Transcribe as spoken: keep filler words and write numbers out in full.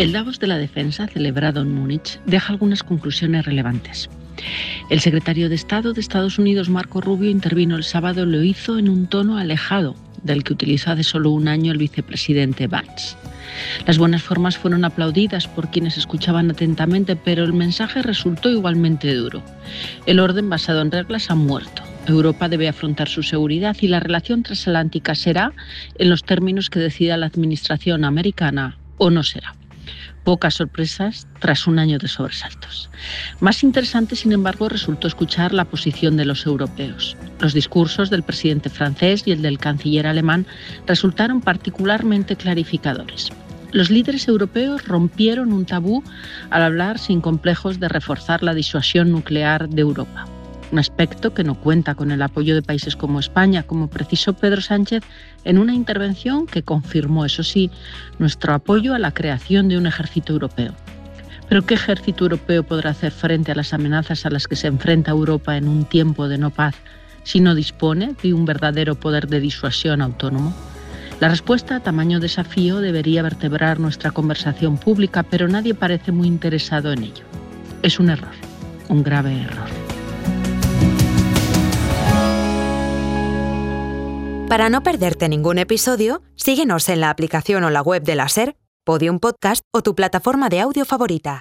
El Davos de la Defensa, celebrado en Múnich, deja algunas conclusiones relevantes. El secretario de Estado de Estados Unidos, Marco Rubio, intervino el sábado y lo hizo en un tono alejado del que utilizó hace solo un año el vicepresidente Vance. Las buenas formas fueron aplaudidas por quienes escuchaban atentamente, pero el mensaje resultó igualmente duro. El orden basado en reglas ha muerto. Europa debe afrontar su seguridad y la relación transatlántica será en los términos que decida la administración americana o no será. Pocas sorpresas tras un año de sobresaltos. Más interesante, sin embargo, resultó escuchar la posición de los europeos. Los discursos del presidente francés y el del canciller alemán resultaron particularmente clarificadores. Los líderes europeos rompieron un tabú al hablar sin complejos de reforzar la disuasión nuclear de Europa. Un aspecto que no cuenta con el apoyo de países como España, como precisó Pedro Sánchez en una intervención que confirmó, eso sí, nuestro apoyo a la creación de un ejército europeo. ¿Pero qué ejército europeo podrá hacer frente a las amenazas a las que se enfrenta Europa en un tiempo de no paz si no dispone de un verdadero poder de disuasión autónomo? La respuesta a tamaño desafío debería vertebrar nuestra conversación pública, pero nadie parece muy interesado en ello. Es un error, un grave error. Para no perderte ningún episodio, síguenos en la aplicación o la web de la SER, Podium Podcast o tu plataforma de audio favorita.